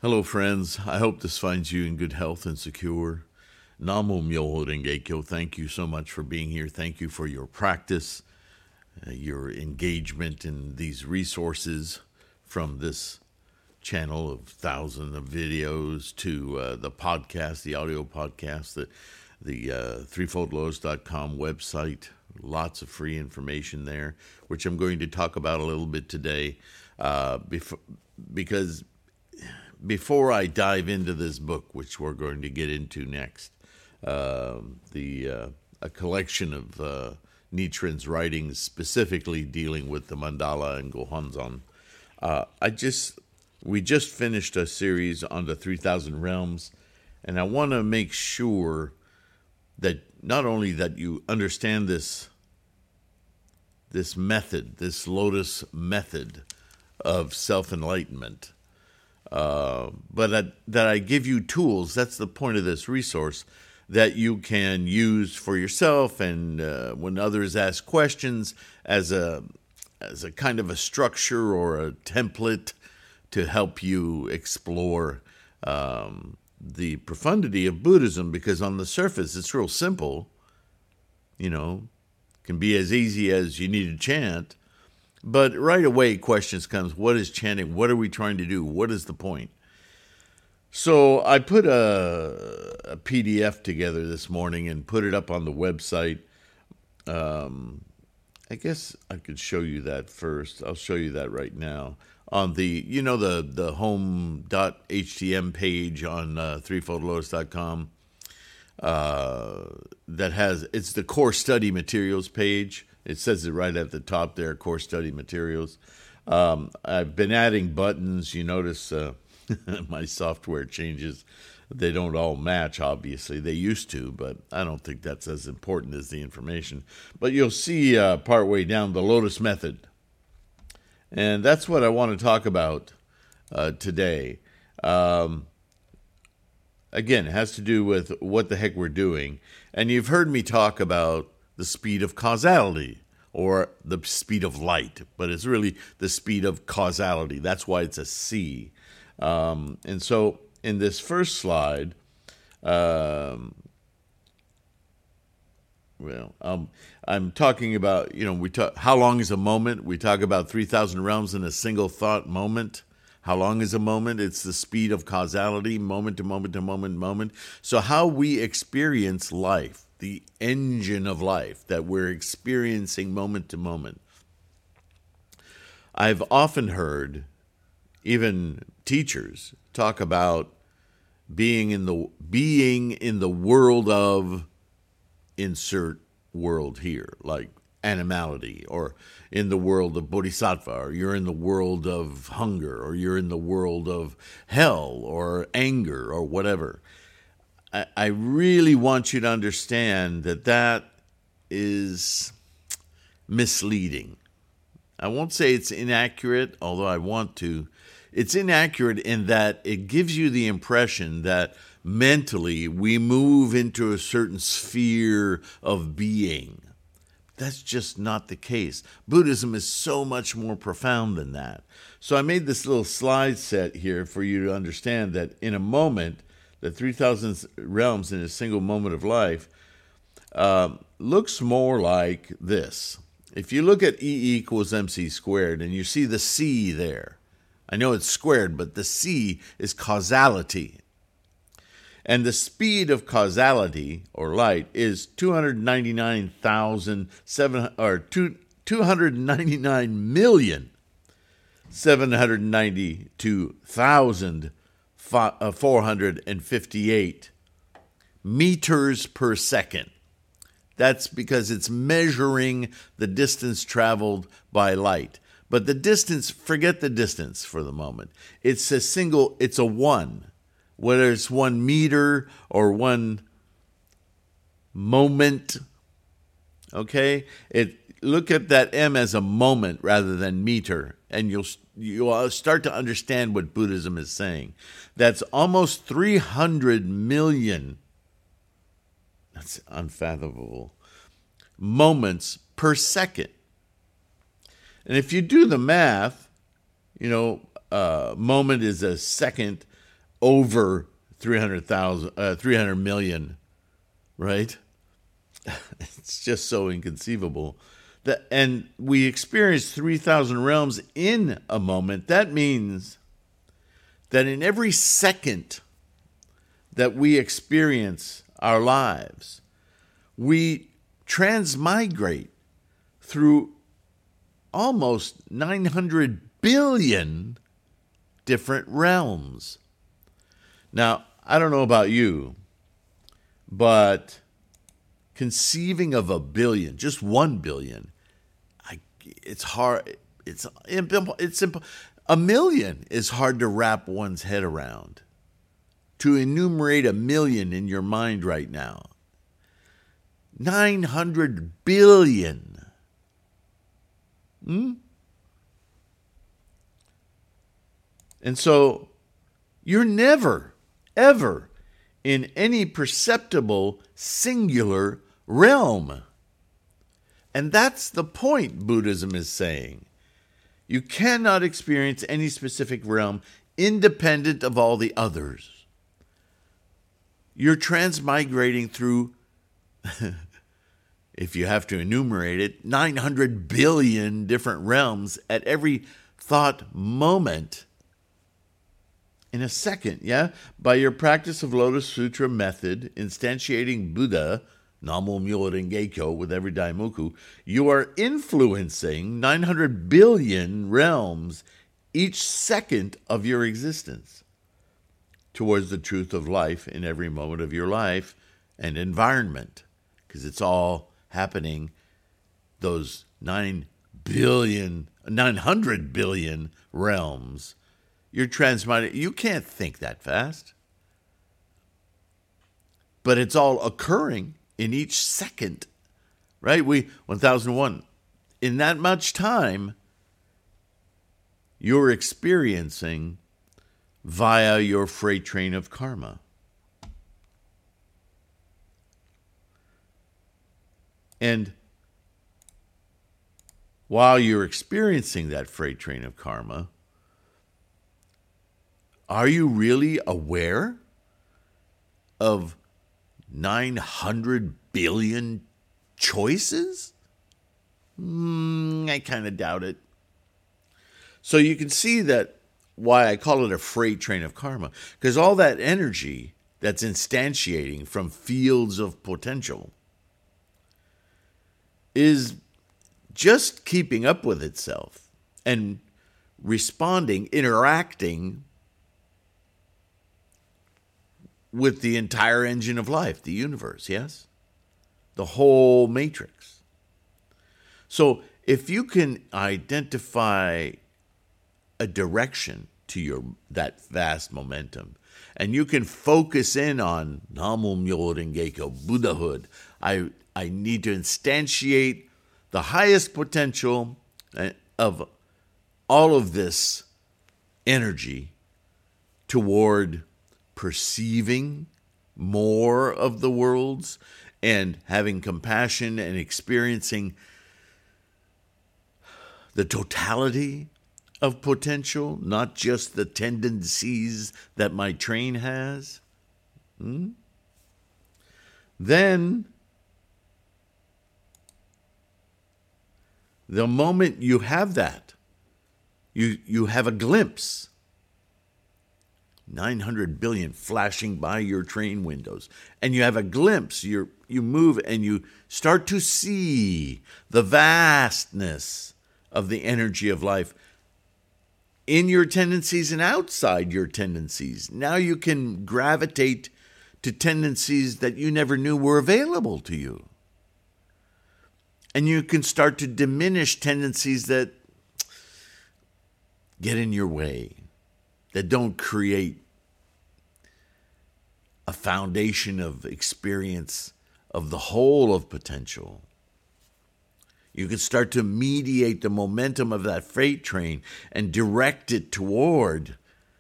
Hello, friends. I hope this finds you in good health and secure. Namo Myoho Renge Kyo. Thank you so much for being here. Thank you for your practice, your engagement in these resources from this channel of thousands of videos to the podcast, the audio podcast, the threefoldlotus.com website. Lots of free information there, which I'm going to talk about a little bit today because before I dive into this book, which we're going to get into next, a collection of Nichiren's writings specifically dealing with the mandala and Gohonzon. We just finished a series on the 3,000 realms, and I want to make sure that not only that you understand this method, this Lotus method of self-enlightenment, but that I give you tools. That's the point of this resource, that you can use for yourself, and when others ask questions, as a kind of a structure or a template to help you explore the profundity of Buddhism. Because on the surface, it's real simple. Can be as easy as you need to chant. But right away, questions comes, what is chanting? What are we trying to do? What is the point? So I put a PDF together this morning and put it up on the website. I guess I could show you that first. I'll show you that right now. On the home.htm page on threefoldlotus.com, it's the core study materials page. It says it right at the top there, core study materials. I've been adding buttons. You notice my software changes. They don't all match, obviously. They used to, but I don't think that's as important as the information. But you'll see partway down the Lotus Method. And that's what I want to talk about today. Again, it has to do with what the heck we're doing. And you've heard me talk about the speed of causality, or the speed of light, but it's really the speed of causality. That's why it's a C. And so in this first slide, I'm talking about, how long is a moment? We talk about 3,000 realms in a single thought moment. How long is a moment? It's the speed of causality, moment to moment to moment. So how we experience life, the engine of life that we're experiencing moment to moment. I've often heard even teachers talk about being in the world of insert world here, like animality, or in the world of bodhisattva, or you're in the world of hunger, or you're in the world of hell or anger or whatever. I really want you to understand that is misleading. I won't say it's inaccurate, although I want to. It's inaccurate in that it gives you the impression that mentally we move into a certain sphere of being. That's just not the case. Buddhism is so much more profound than that. So I made this little slide set here for you to understand that in a moment, the 3,000 realms in a single moment of life looks more like this. If you look at E equals MC squared and you see the C there, I know it's squared, but the C is causality. And the speed of causality, or light, is 299,792,458 meters per second. That's because it's measuring the distance traveled by light. But the distance, forget the distance for the moment. It's a one. Whether it's 1 meter or 1 moment, okay? Look at that M as a moment rather than meter, and you'll start to understand what Buddhism is saying. That's almost 300 million, that's unfathomable, moments per second. And if you do the math, moment is a second over 300 million, right? It's just so inconceivable. And we experience 3,000 realms in a moment. That means that in every second that we experience our lives, we transmigrate through almost 900 billion different realms. Now, I don't know about you, but conceiving of a billion, just 1 billion, it's hard. It's simple. A million is hard to wrap one's head around. To enumerate a million in your mind right now. 900 billion. And so you're never, ever in any perceptible singular realm. And that's the point Buddhism is saying. You cannot experience any specific realm independent of all the others. You're transmigrating through, if you have to enumerate it, 900 billion different realms at every thought moment in a second, yeah? By your practice of Lotus Sutra method, instantiating Buddha, Namu Myoho Renge Kyo, with every Daimoku, you are influencing 900 billion realms each second of your existence towards the truth of life in every moment of your life and environment, because it's all happening, those 900 billion realms. You're transmitting. You can't think that fast. But it's all occurring in each second, right? 1001. In that much time, you're experiencing via your freight train of karma. And while you're experiencing that freight train of karma, are you really aware of 900 billion choices? I kind of doubt it. So you can see that why I call it a freight train of karma, because all that energy that's instantiating from fields of potential is just keeping up with itself and responding, interacting with the entire engine of life, the universe, yes? The whole matrix. So if you can identify a direction to that vast momentum, and you can focus in on Namu Myoho Renge Kyo, Buddhahood, I need to instantiate the highest potential of all of this energy toward perceiving more of the worlds and having compassion and experiencing the totality of potential, not just the tendencies that my train has. Then, the moment you have that, you have a glimpse. 900 billion flashing by your train windows. And you have a glimpse. You move and you start to see the vastness of the energy of life in your tendencies and outside your tendencies. Now you can gravitate to tendencies that you never knew were available to you. And you can start to diminish tendencies that get in your way, that don't create a foundation of experience of the whole of potential. You can start to mediate the momentum of that freight train and direct it toward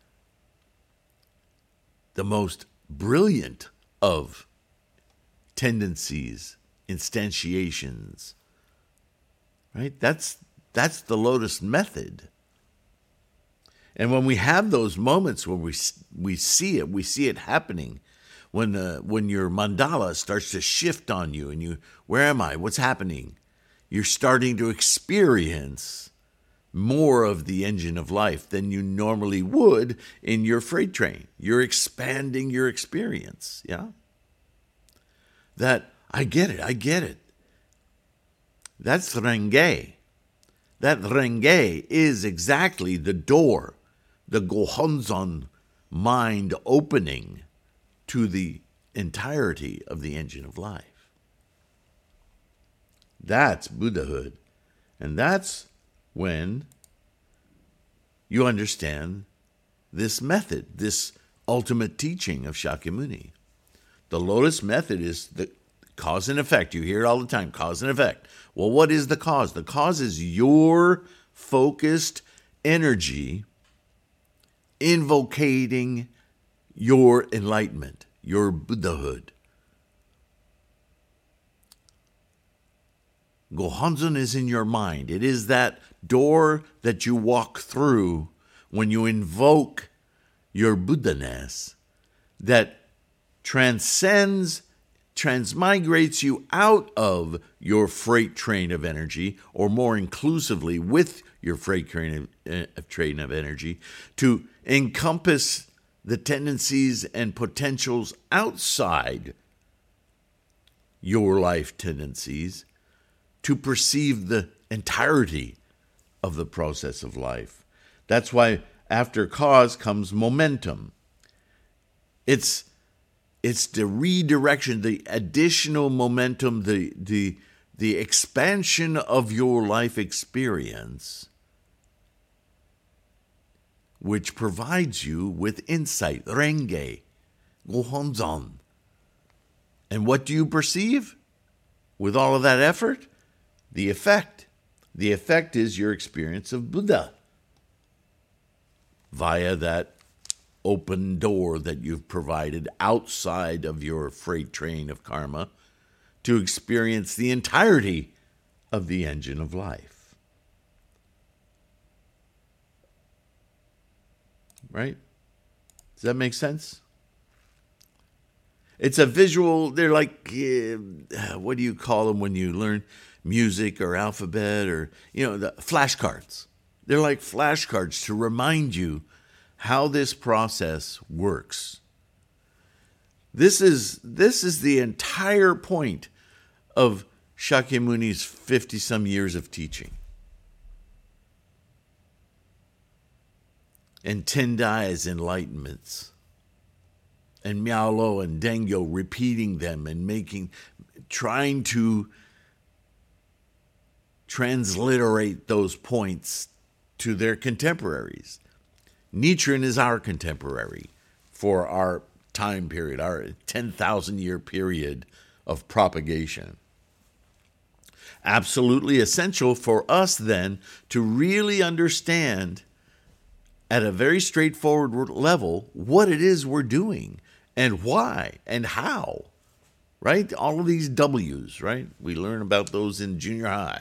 the most brilliant of tendencies, instantiations. Right? That's the Lotus method. And when we have those moments when we see it happening, when your mandala starts to shift on you and you, where am I? What's happening? You're starting to experience more of the engine of life than you normally would in your freight train. You're expanding your experience, yeah? That, I get it. That's Renge. That Renge is exactly the door, the Gohonzon mind opening to the entirety of the engine of life. That's Buddhahood. And that's when you understand this method, this ultimate teaching of Shakyamuni. The Lotus method is the cause and effect. You hear it all the time, cause and effect. Well, what is the cause? The cause is your focused energy invocating your enlightenment, your Buddhahood. Gohonzon is in your mind. It is that door that you walk through when you invoke your Buddha-ness that transmigrates you out of your freight train of energy, or more inclusively with your freight train of energy, to encompass the tendencies and potentials outside your life tendencies, to perceive the entirety of the process of life. That's why after cause comes momentum. It's the redirection, the additional momentum, the expansion of your life experience, which provides you with insight, Renge, Gohonzon. And what do you perceive with all of that effort? The effect. The effect is your experience of Buddha via that open door that you've provided outside of your freight train of karma to experience the entirety of the engine of life. Right? Does that make sense? It's a visual, they're like, what do you call them when you learn music or alphabet or, the flashcards. They're like flashcards to remind you how this process works. This is the entire point of Shakyamuni's 50-some years of teaching. And Tendai's enlightenments. And Miao Lo and Dengyo repeating them and trying to transliterate those points to their contemporaries. Nichiren is our contemporary for our time period, our 10,000-year period of propagation. Absolutely essential for us then to really understand at a very straightforward level what it is we're doing and why and how, right? All of these W's, right? We learn about those in junior high.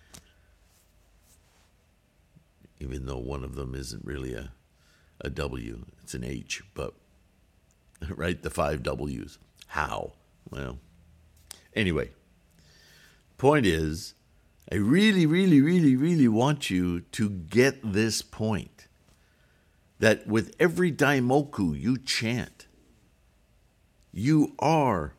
Even though one of them isn't really a W, it's an H, but, right, the 5 W's. How? Well, anyway, point is, I really, really, really, really want you to get this point, that with every daimoku you chant, you are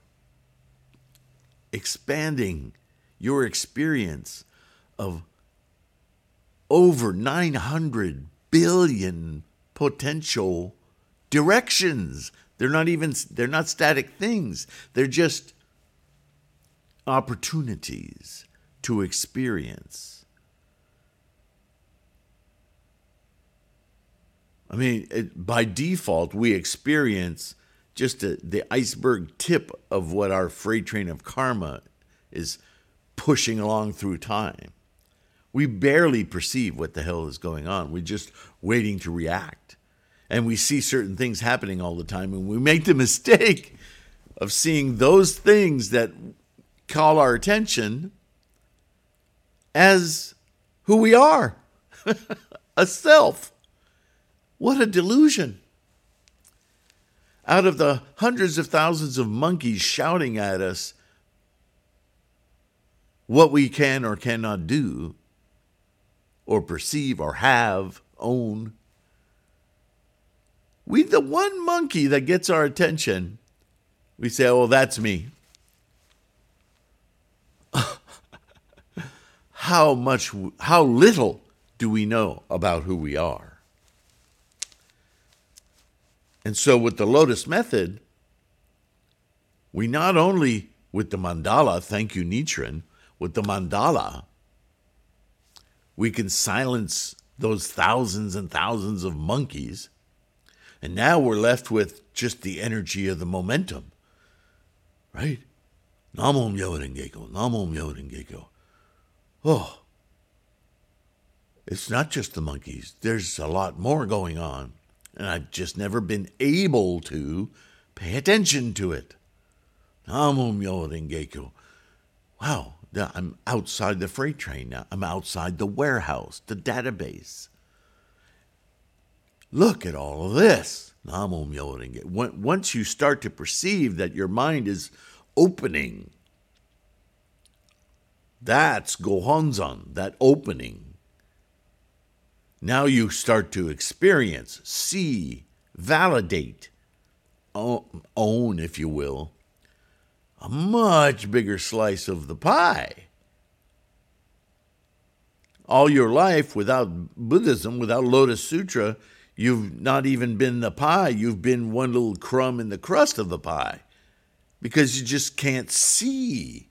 expanding your experience of over 900 billion potential directions. They're not static things. They're just opportunities to experience. I mean, by default, we experience just the iceberg tip of what our freight train of karma is pushing along through time. We barely perceive what the hell is going on. We're just waiting to react. And we see certain things happening all the time, and we make the mistake of seeing those things that call our attention as who we are, a self. What a delusion. Out of the hundreds of thousands of monkeys shouting at us what we can or cannot do, or perceive, or have, own, we, the one monkey that gets our attention, we say, oh, that's me. How little do we know about who we are? And so with the Lotus Method, we not only, with the mandala, thank you, Nichiren, with the mandala, we can silence those thousands and thousands of monkeys, and now we're left with just the energy of the momentum, right? Namo Myoho Renge Kyo, Namo Myoho Renge Kyo. Oh, it's not just the monkeys. There's a lot more going on, and I've just never been able to pay attention to it. Namo Myoho Renge Kyo. Wow, I'm outside the freight train now. I'm outside the warehouse, the database. Look at all of this. Namo Myoho Renge Kyo. Once you start to perceive that your mind is opening, that's Gohonzon, that opening. Now you start to experience, see, validate, own, if you will, a much bigger slice of the pie. All your life, without Buddhism, without Lotus Sutra, you've not even been the pie. You've been one little crumb in the crust of the pie because you just can't see.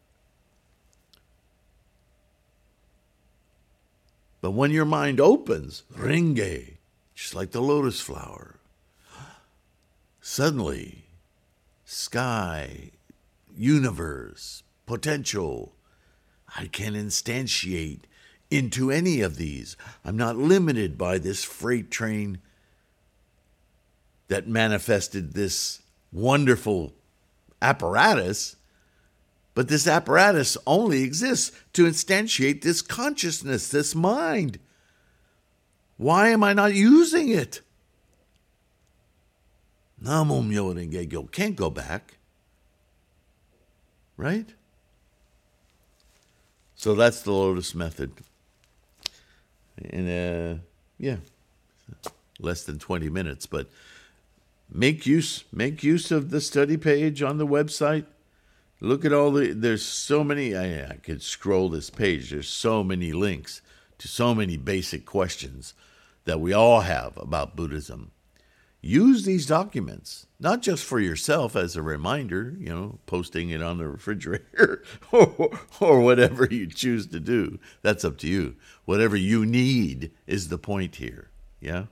But when your mind opens, Renge, just like the lotus flower, suddenly, sky, universe, potential, I can instantiate into any of these. I'm not limited by this freight train that manifested this wonderful apparatus. But this apparatus only exists to instantiate this consciousness, this mind. Why am I not using it? Namo Myoho Renge Kyo. Can't go back. Right? So that's the Lotus Method. And less than 20 minutes. But make use of the study page on the website. Look at there's so many, I could scroll this page. There's so many links to so many basic questions that we all have about Buddhism. Use these documents, not just for yourself as a reminder, posting it on the refrigerator or whatever you choose to do. That's up to you. Whatever you need is the point here, yeah?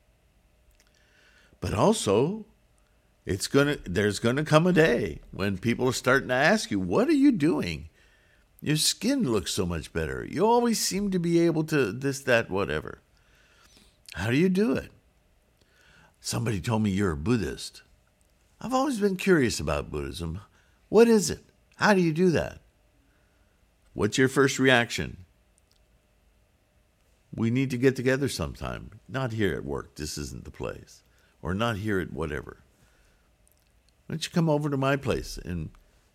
But also, there's gonna come a day when people are starting to ask you, what are you doing? Your skin looks so much better. You always seem to be able to this, that, whatever. How do you do it? Somebody told me you're a Buddhist. I've always been curious about Buddhism. What is it? How do you do that? What's your first reaction? We need to get together sometime. Not here at work. This isn't the place. Or not here at whatever. Why don't you come over to my place and,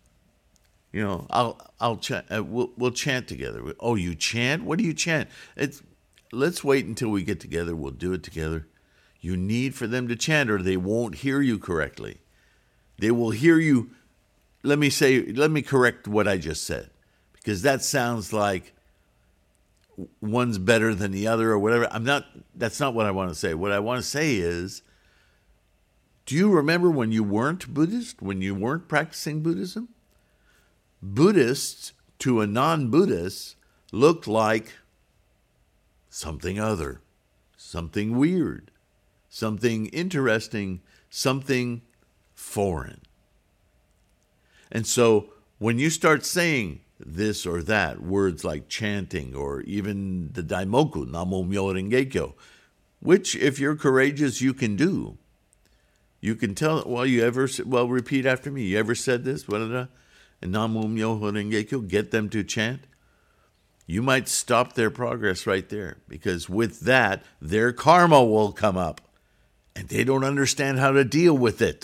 I'll chant. We'll chant together. Oh, you chant? What do you chant? Let's wait until we get together. We'll do it together. You need for them to chant, or they won't hear you correctly. They will hear you. Let me correct what I just said, because that sounds like one's better than the other or whatever. That's not what I want to say. What I want to say is, do you remember when you weren't Buddhist, when you weren't practicing Buddhism? Buddhists to a non-Buddhist looked like something other, something weird, something interesting, something foreign. And so when you start saying this or that, words like chanting or even the Daimoku, Namo Myoho Renge Kyo, which if you're courageous you can do. You can tell, repeat after me. You ever said this? And Namo Myoho Renge Kyo, get them to chant. you might stop their progress right there, because with that, their karma will come up, and they don't understand how to deal with it.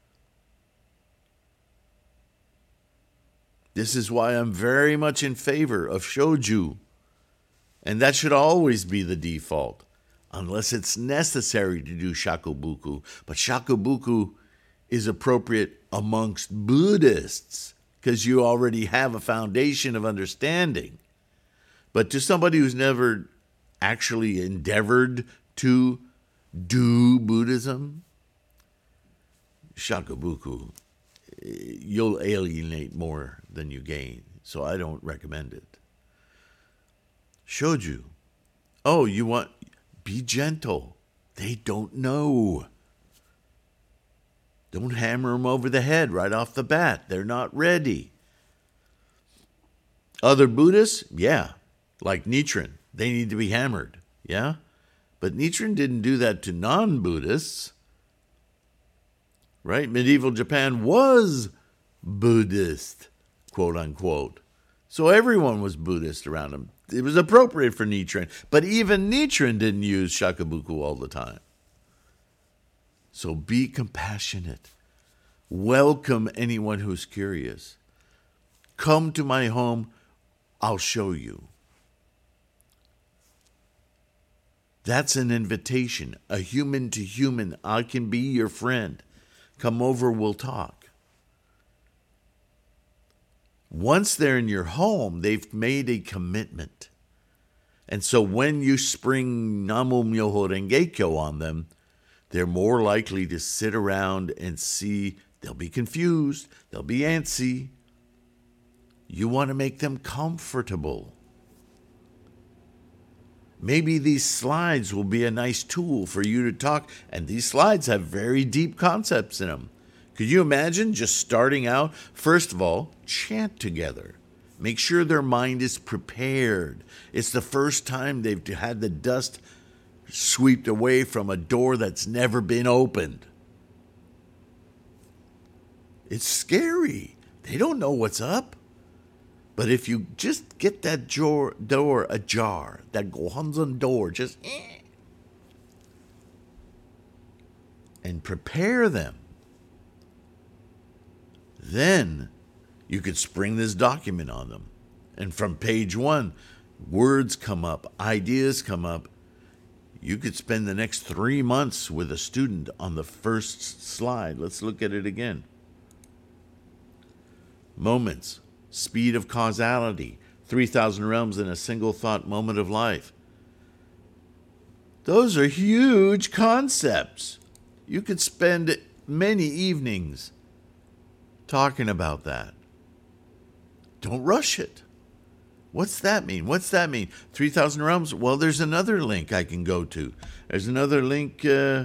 This is why I'm very much in favor of shoju, and that should always be the default, unless it's necessary to do shakubuku. But shakubuku is appropriate amongst Buddhists because you already have a foundation of understanding. But to somebody who's never actually endeavored to do Buddhism, shakubuku, you'll alienate more than you gain. So I don't recommend it. Shoju. Oh, be gentle. They don't know. Don't hammer them over the head right off the bat. They're not ready. Other Buddhists, yeah, like Nichiren, they need to be hammered, yeah? But Nichiren didn't do that to non-Buddhists, right? Medieval Japan was Buddhist, quote unquote. So everyone was Buddhist around him. It was appropriate for Nichiren, but even Nichiren didn't use shakubuku all the time. So be compassionate. Welcome anyone who's curious. Come to my home, I'll show you. That's an invitation, a human to human. I can be your friend. Come over, we'll talk. Once they're in your home, they've made a commitment. And so when you spring Namu Myoho Renge Kyo on them, they're more likely to sit around and see. They'll be confused. They'll be antsy. You want to make them comfortable. Maybe these slides will be a nice tool for you to talk. And these slides have very deep concepts in them. Could you imagine just starting out? First of all, chant together. Make sure their mind is prepared. It's the first time they've had the dust swept away from a door that's never been opened. It's scary. They don't know what's up. But if you just get that door ajar, that Gohanzon door, just and prepare them, then you could spring this document on them. And from page 1, words come up, ideas come up. You could spend the next 3 months with a student on the first slide. Let's look at it again. Moments, speed of causality, 3,000 realms in a single thought moment of life. Those are huge concepts. You could spend many evenings talking about that. Don't rush it. What's that mean? 3,000 realms? Well, there's another link I can go to. There's another link.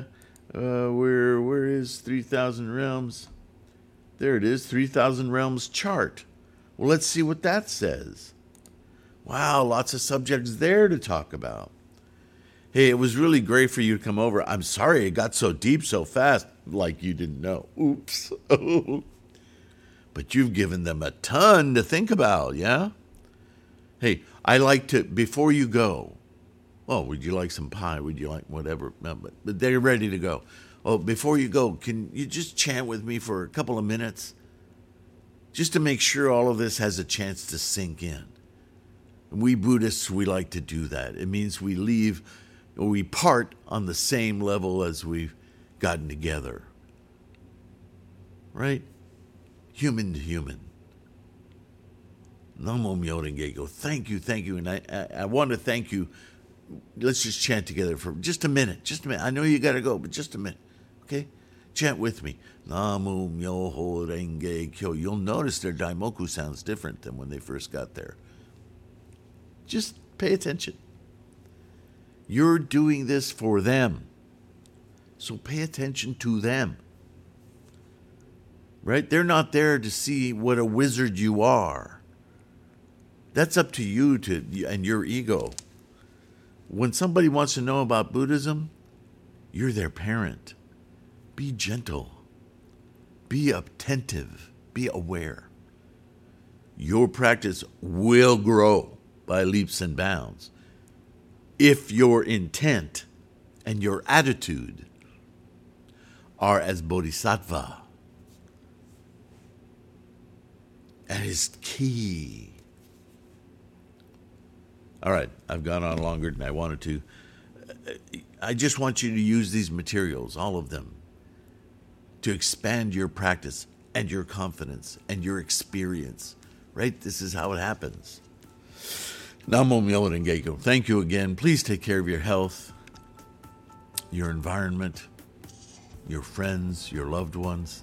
Where is 3,000 realms? There it is, 3,000 realms chart. Well, let's see what that says. Wow, lots of subjects there to talk about. Hey, it was really great for you to come over. I'm sorry it got so deep so fast, like you didn't know. Oops. But you've given them a ton to think about, yeah? Hey, I like to, before you go, oh, would you like some pie? Would you like whatever? No, but they're ready to go. Oh, before you go, can you just chant with me for a couple of minutes? Just to make sure all of this has a chance to sink in. We Buddhists, we like to do that. It means we part on the same level as we've gotten together. Right? Human to human. Namo Myoho Renge Kyo. Thank you. And I want to thank you. Let's just chant together for just a minute. I know you got to go, but just a minute. Okay? Chant with me. Namo Myoho Renge Kyo. You'll notice their daimoku sounds different than when they first got there. Just pay attention. You're doing this for them. So pay attention to them. Right? They're not there to see what a wizard you are. That's up to you and your ego. When somebody wants to know about Buddhism, you're their parent. Be gentle. Be attentive. Be aware. Your practice will grow. by leaps and bounds if your intent and your attitude are as bodhisattva. That is key. All right, I've gone on longer than I wanted to. I just want you to use these materials, all of them, to expand your practice and your confidence and your experience. Right? This is how it happens. Namo Myoho Renge Kyo. Thank you again. Please take care of your health, your environment, your friends, your loved ones.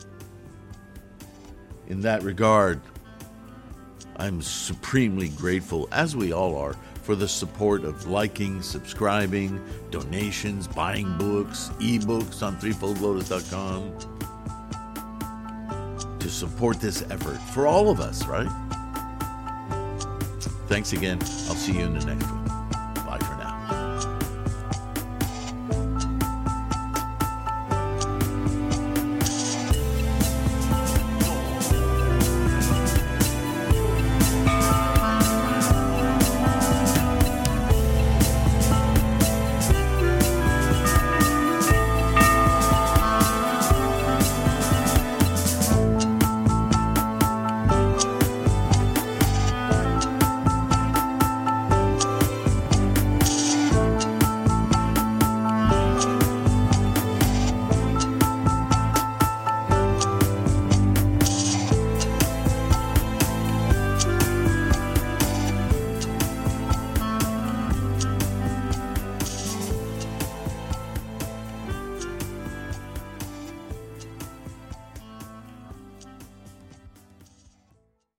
In that regard, I'm supremely grateful, as we all are, for the support of liking, subscribing, donations, buying books, ebooks on threefoldlotus.com to support this effort for all of us, right? Thanks again. I'll see you in the next one.